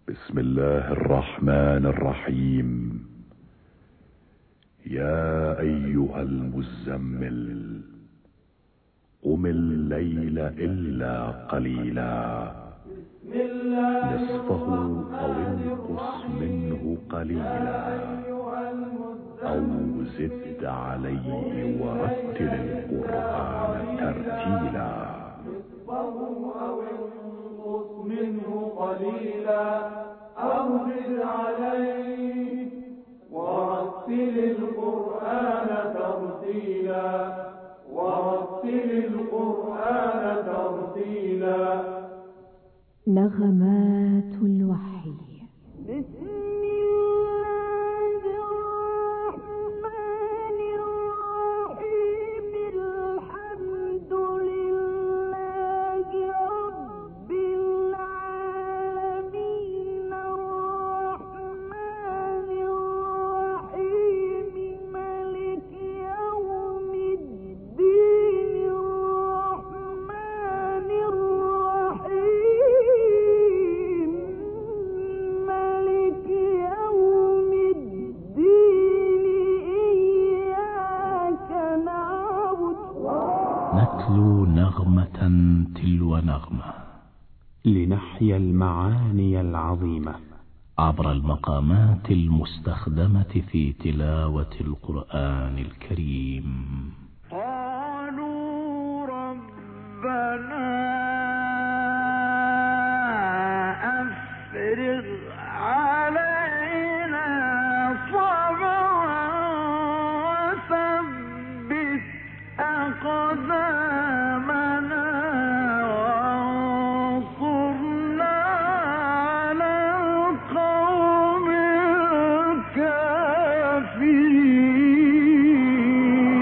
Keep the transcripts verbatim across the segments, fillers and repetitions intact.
بسم الله الرحمن الرحيم. يا أيها المزمل قم الليل إلا قليلا نصفه أو انقص منه قليلا أو زد عليه ورتل القرآن ترتيلا منه قليلا أو زد عليه ورتل القرآن ترتيلا ورتل القرآن ترتيلا. نغمات الوحي. نتلو نغمة تلو نغمة لنحيا المعاني العظيمة عبر المقامات المستخدمة في تلاوة القرآن الكريم. قالوا ربنا أفرغ علينا صبرا وثبت أقدامنا وانصرنا على القوم الكافرين.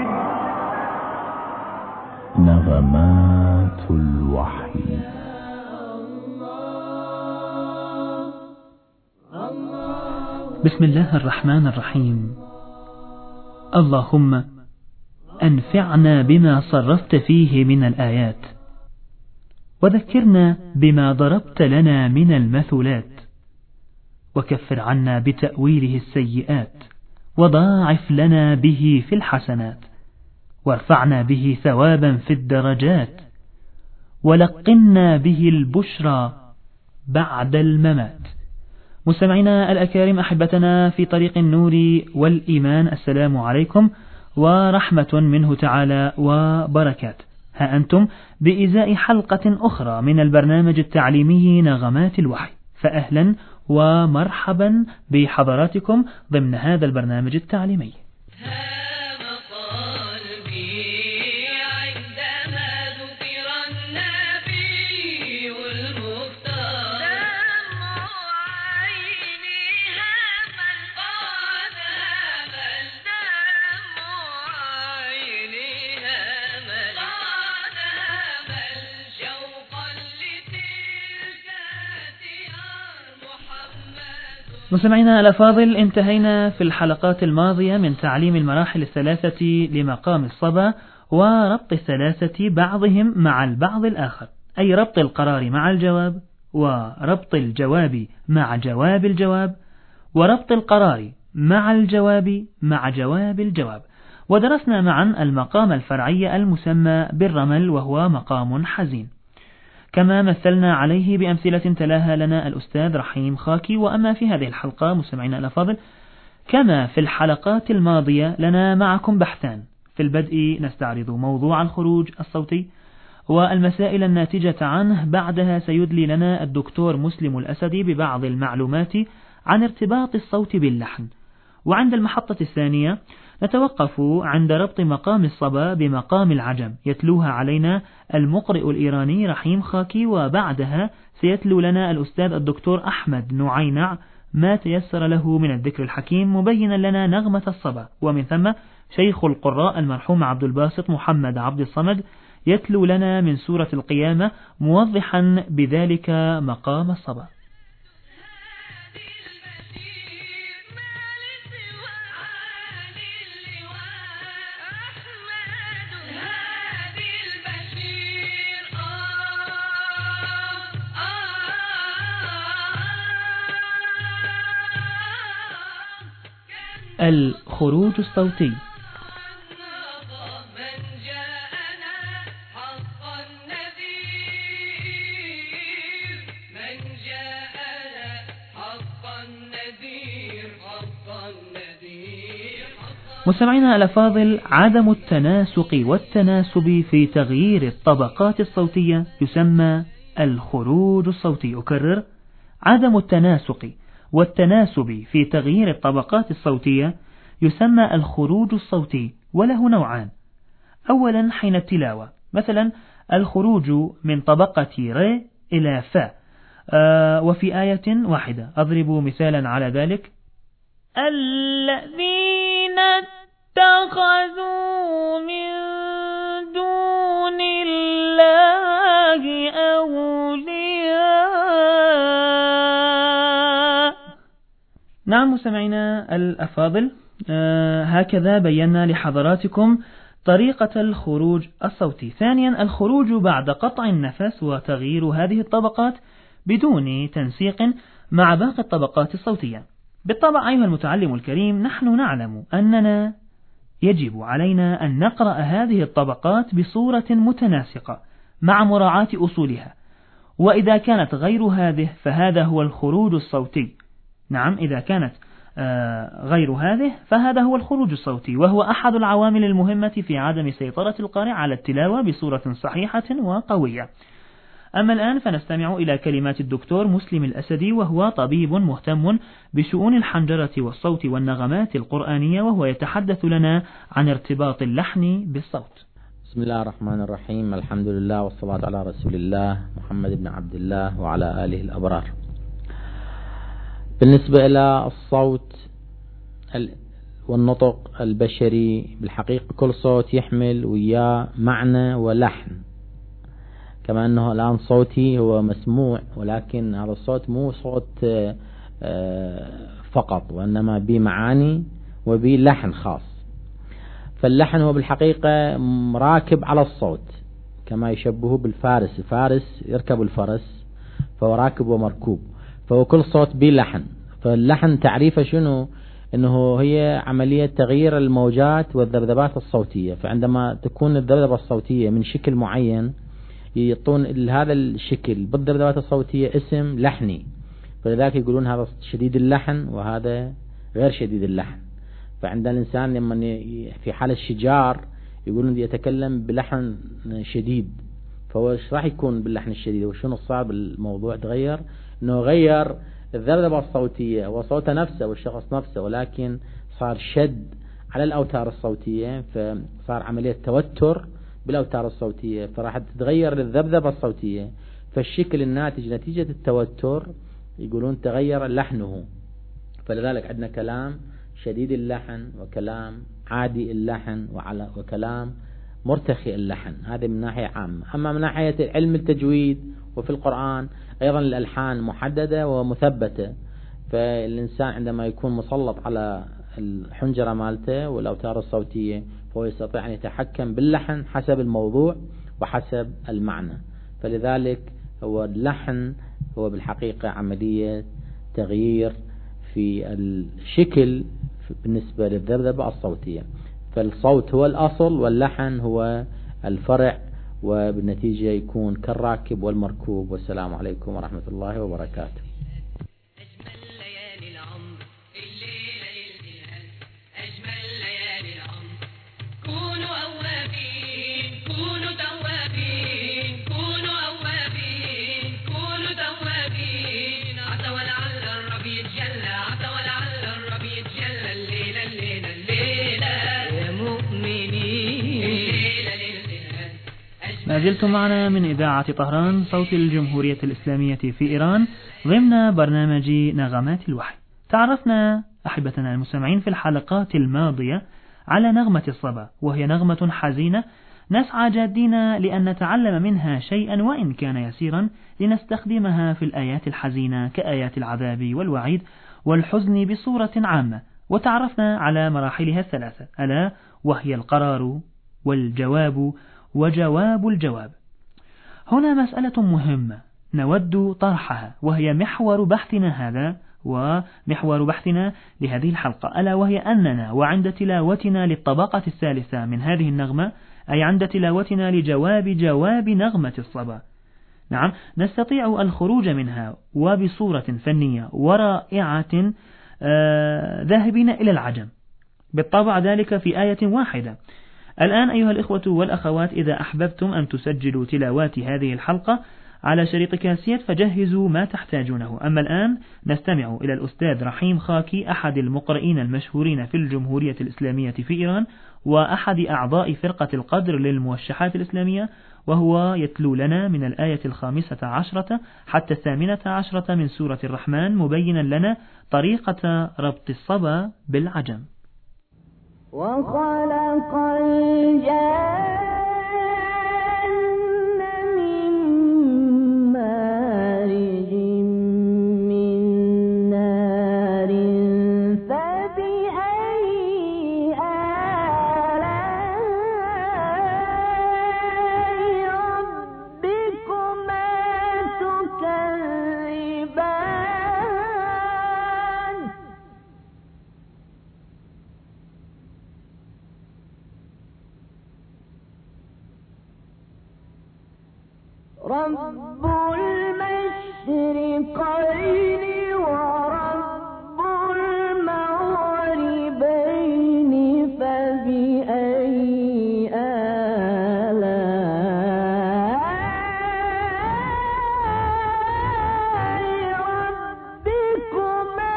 نغمات الوحي. بسم الله الرحمن الرحيم. اللهم أنفعنا بما صرفت فيه من الآيات، وذكرنا بما ضربت لنا من المثلات، وكفر عنا بتأويله السيئات، وضاعف لنا به في الحسنات، وارفعنا به ثوابا في الدرجات، ولقنا به البشرى بعد الممات. مستمعينا الأكارم، أحبتنا في طريق النور والإيمان، السلام عليكم ورحمة منه تعالى وبركات. ها أنتم بإزاء حلقة أخرى من البرنامج التعليمي نغمات الوحي، فأهلا ومرحبا بحضراتكم ضمن هذا البرنامج التعليمي. مستمعينا الأفاضل، انتهينا في الحلقات الماضية من تعليم المراحل الثلاثة لمقام الصبا، وربط الثلاثة بعضهم مع البعض الآخر، أي ربط القرار مع الجواب، وربط الجواب مع جواب الجواب، وربط القرار مع الجواب مع جواب الجواب. ودرسنا معا المقام الفرعي المسمى بالرمل، وهو مقام حزين، كما مثلنا عليه بأمثلة تلاها لنا الأستاذ رحيم خاكي. وأما في هذه الحلقة مستمعينا الأفاضل، كما في الحلقات الماضية، لنا معكم بحثان. في البدء نستعرض موضوع الخروج الصوتي والمسائل الناتجة عنه، بعدها سيدلي لنا الدكتور مسلم الأسدي ببعض المعلومات عن ارتباط الصوت باللحن. وعند المحطة الثانية نتوقف عند ربط مقام الصبا بمقام العجم، يتلوها علينا المقرئ الإيراني رحيم خاكي، وبعدها سيتلو لنا الأستاذ الدكتور أحمد نعينع ما تيسر له من الذكر الحكيم، مبينا لنا نغمة الصبا. ومن ثم شيخ القراء المرحوم عبد الباسط محمد عبد الصمد يتلو لنا من سورة القيامة، موضحا بذلك مقام الصبا. الخروج الصوتي. مستمعينا الأفاضل، عدم التناسق والتناسب في تغيير الطبقات الصوتية يسمى الخروج الصوتي. أكرر: عدم التناسق والتناسب في تغيير الطبقات الصوتية يسمى الخروج الصوتي، وله نوعان. أولا حين التلاوة، مثلا الخروج من طبقة ر إلى ف، آه وفي آية واحدة. أضرب مثالا على ذلك: الذين اتخذوا من دون الله أولياء. نعم مستمعينا الأفاضل، آه هكذا بينا لحضراتكم طريقة الخروج الصوتي. ثانيا الخروج بعد قطع النفس وتغيير هذه الطبقات بدون تنسيق مع باقي الطبقات الصوتية. بالطبع أيها المتعلم الكريم، نحن نعلم أننا يجب علينا أن نقرأ هذه الطبقات بصورة متناسقة مع مراعاة أصولها، وإذا كانت غير هذه فهذا هو الخروج الصوتي. نعم، إذا كانت غير هذه فهذا هو الخروج الصوتي، وهو أحد العوامل المهمة في عدم سيطرة القارئ على التلاوة بصورة صحيحة وقوية. أما الآن فنستمع إلى كلمات الدكتور مسلم الأسدي، وهو طبيب مهتم بشؤون الحنجرة والصوت والنغمات القرآنية، وهو يتحدث لنا عن ارتباط اللحن بالصوت. بسم الله الرحمن الرحيم، الحمد لله والصلاة على رسول الله محمد بن عبد الله وعلى آله الأبرار. بالنسبة إلى الصوت والنطق البشري، بالحقيقة كل صوت يحمل وياه معنى ولحن، كما أنه الآن صوتي هو مسموع، ولكن هذا الصوت مو صوت فقط، وإنما بمعاني وبلحن خاص. فاللحن هو بالحقيقة راكب على الصوت، كما يشبهه بالفارس. الفارس يركب الفرس فهو راكب ومركوب، فهو كل صوت بلحن. فاللحن تعريفه شنو؟ انه هي عملية تغيير الموجات والذبذبات الصوتية. فعندما تكون الذبذبة الصوتية من شكل معين يعطون هذا الشكل بالذبذبات الصوتية اسم لحني، فلذلك يقولون هذا شديد اللحن وهذا غير شديد اللحن. فعند الإنسان لما في حالة الشجار يقولون يتكلم بلحن شديد، فهو ايش راح يكون باللحن الشديد؟ وشنو صار بالموضوع؟ تغير انه غير الذبذبة الصوتية وصوته نفسه والشخص نفسه، ولكن صار شد على الأوتار الصوتية، فصار عملية توتر بالأوتار الصوتية، فراح تتغير الذبذبة الصوتية. فالشكل الناتج نتيجة التوتر يقولون تغير لحنه. فلذلك عندنا كلام شديد اللحن وكلام عادي اللحن وكلام مرتخي اللحن. هذا من ناحية عامة. أما من ناحية علم التجويد وفي القرآن أيضا الألحان محددة ومثبتة، فالإنسان عندما يكون مسلط على الحنجرة مالته والأوتار الصوتية فهو يستطيع أن يتحكم باللحن حسب الموضوع وحسب المعنى. فلذلك هو اللحن هو بالحقيقة عملية تغيير في الشكل بالنسبة للذبذبة الصوتية. فالصوت هو الأصل واللحن هو الفرع، وبالنتيجة يكون كالراكب والمركوب. والسلام عليكم ورحمة الله وبركاته. ما زلتم معنا من إذاعة طهران صوت الجمهورية الإسلامية في إيران ضمن برنامج نغمات الوحي. تعرفنا أحبتنا المستمعين في الحلقات الماضية على نغمة الصبا، وهي نغمة حزينة نسعى جادين لأن نتعلم منها شيئا وإن كان يسيرا لنستخدمها في الآيات الحزينة كآيات العذاب والوعيد والحزن بصورة عامة. وتعرفنا على مراحلها الثلاثة، ألا وهي القرار والجواب وجواب الجواب. هنا مسألة مهمة نود طرحها، وهي محور بحثنا هذا، ومحور بحثنا لهذه الحلقة، ألا وهي أننا وعند تلاوتنا للطبقة الثالثة من هذه النغمة، أي عند تلاوتنا لجواب جواب نغمة الصبا، نعم نستطيع الخروج منها وبصورة فنية ورائعة آه ذاهبين إلى العجم، بالطبع ذلك في آية واحدة. الآن أيها الإخوة والأخوات، إذا أحببتم أن تسجلوا تلاوات هذه الحلقة على شريط كاسيت فجهزوا ما تحتاجونه. أما الآن نستمع إلى الأستاذ رحيم خاكي، أحد المقرئين المشهورين في الجمهورية الإسلامية في إيران، وأحد أعضاء فرقة القدر للموشحات الإسلامية، وهو يتلو لنا من الآية الخامسة عشرة حتى الثامنة عشرة من سورة الرحمن، مبينا لنا طريقة ربط الصبا بالعجم. وخلق الجن من مارج من نار فبأي آلاء ربكما تكذبان رب المشرقين ورب المغربين فبأي آلاء ربكما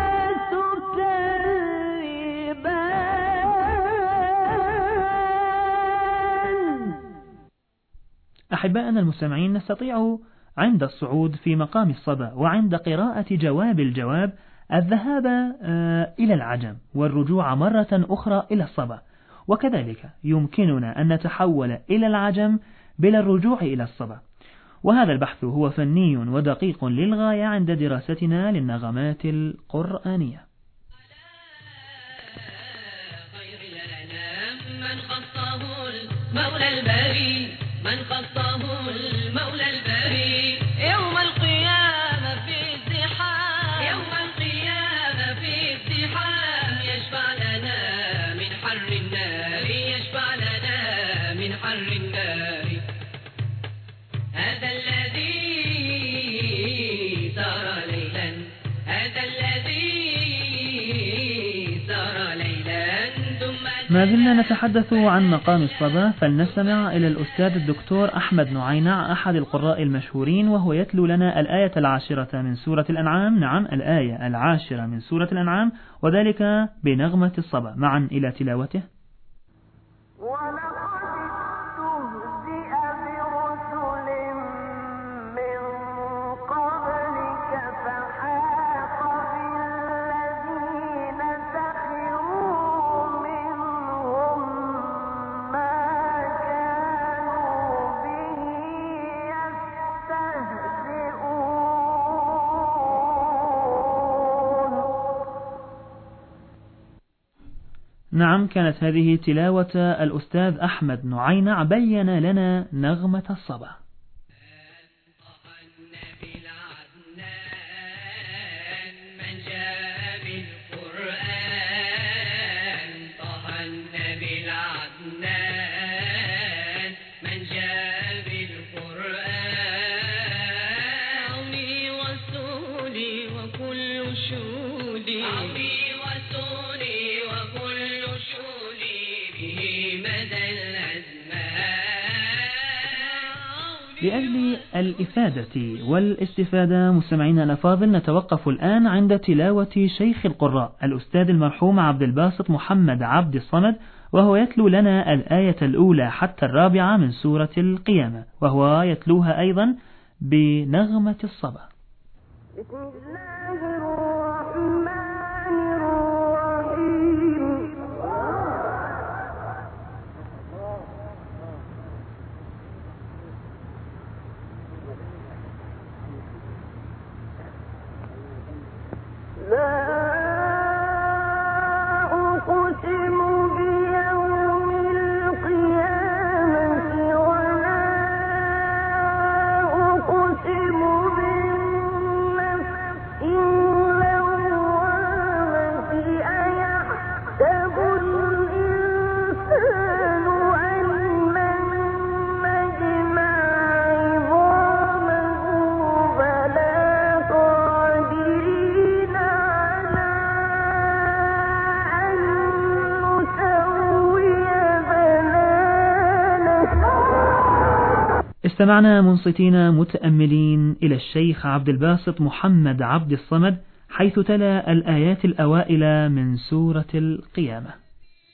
تكذبان. أحبائنا المستمعين، نستطيع عند الصعود في مقام الصبا وعند قراءة جواب الجواب الذهاب إلى العجم والرجوع مرة أخرى إلى الصبا، وكذلك يمكننا أن نتحول إلى العجم بلا الرجوع إلى الصبا. وهذا البحث هو فني ودقيق للغاية عند دراستنا للنغمات القرآنية. من خصه المولى الباري من خصه المولى الباري يوم القيامة في الزحام يوم القيامة في الزحام يشفع لنا من حر النار يشفع لنا من حر النار. هذا الذي سار ليلا هذا الذي سار ليلا ثم ما زلنا نتحدث عن مقام الصبا، فلنستمع إلى الأستاذ الدكتور أحمد نعينع، أحد القراء المشهورين، وهو يتلو لنا الآية العاشرة من سورة الأنعام، نعم الآية العاشرة من سورة الأنعام، وذلك بنغمة الصبا. معا إلى تلاوته. نعم، كانت هذه تلاوة الأستاذ أحمد نعينع، بين لنا نغمة الصبا. لأجل الإفادة والاستفادة مستمعينا الأفاضل، نتوقف الآن عند تلاوة شيخ القراء الأستاذ المرحوم عبد الباسط محمد عبد الصمد، وهو يتلو لنا الآية الأولى حتى الرابعة من سورة القيامة، وهو يتلوها أيضا بنغمة الصبا. بسم الله الرحمن الرحيم. لا أقسم بيوم القيامة ولا أقسم بالنفس اللوامة استمعنا منصتين متأملين إلى الشيخ عبد الباسط محمد عبد الصمد حيث تلا الآيات الأوائل من سورة القيامة.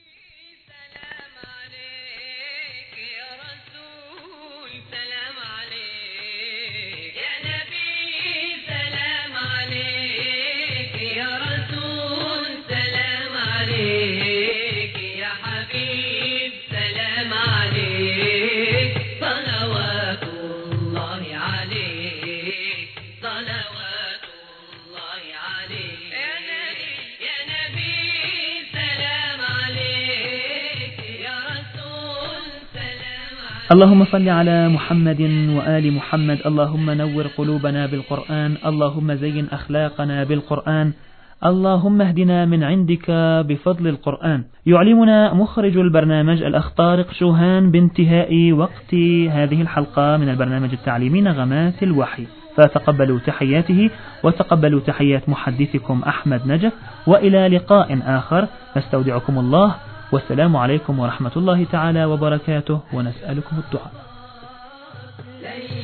اللهم صل على محمد وآل محمد. اللهم نور قلوبنا بالقرآن، اللهم زين أخلاقنا بالقرآن، اللهم اهدنا من عندك بفضل القرآن. يعلمنا مخرج البرنامج الأخ طارق شوهان بانتهاء وقت هذه الحلقة من البرنامج التعليمي نغمات الوحي، فتقبلوا تحياته وتقبلوا تحيات محدثكم أحمد نجف، وإلى لقاء آخر نستودعكم الله، والسلام عليكم ورحمة الله تعالى وبركاته، ونسألكم الدعاء.